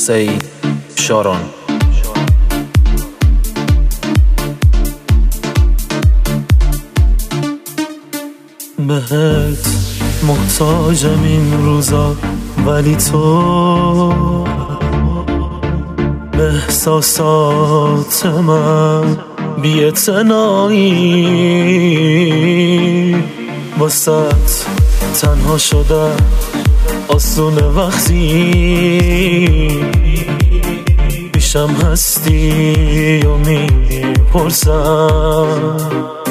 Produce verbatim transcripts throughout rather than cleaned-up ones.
سعید شاران. بهت محتاجم این روزا، ولی تو به احساسات من بی‌اعتنایی. واسط تنها شده آسونه وقتی پیشم هستی و میپرسم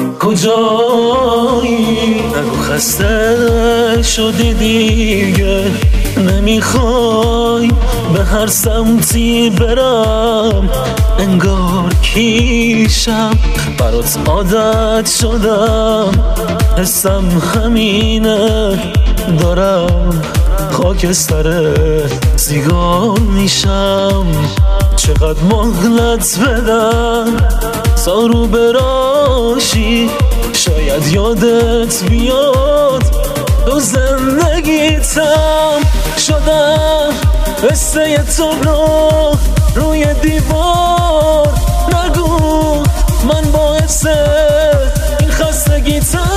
کجایی. نگو خسته شدی دیگه، نمیخوای به هر سمتی برم، انگار کیشم برات عادت شدم، حسم همینه دارم خاکستر سیگار میشم. چقدر مهلت بدم تا رو براشی، شاید یادت بیاد تو زندگیتم شدم قصه تو روی دیوار. نگو من باعث این خستگیتم.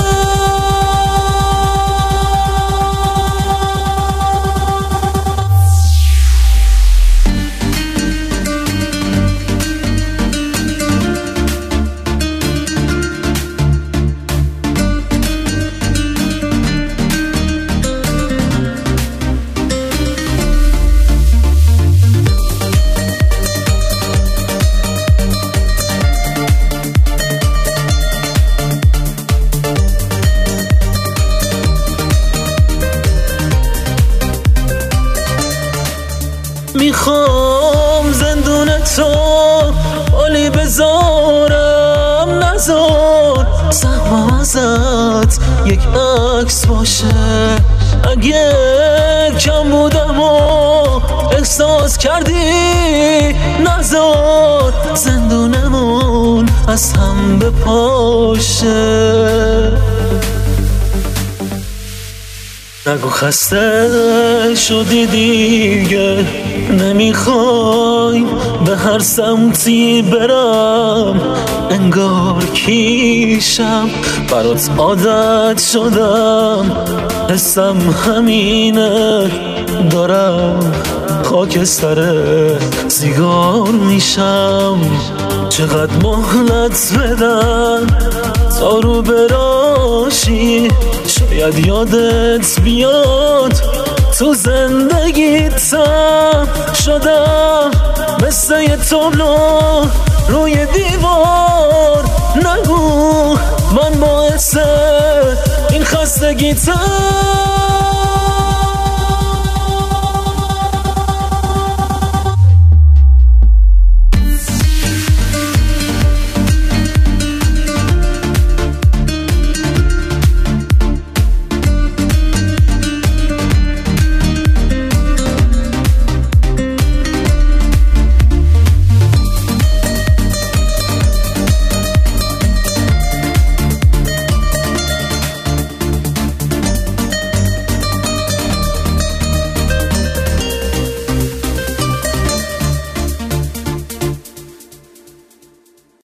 میخوام زندون تو عالی بذارم، نذار سهمم ازت یک عکس باشه. اگه کم بودم و احساس کردی، نذار زندونمون از هم بپاشه. نگو خسته شدی دیگه، نمیخوای به هر سمتی برم، انگار کیشم برات عادت شدم، حسم همینه دارم خاکستر سیگار میشم. چقدر مهلت بدم تا رو براشی، شاید یادت بیاد تو زندگیتم شدم مثل تابلو روی دیوار. نگو من باعث این خستگیتم.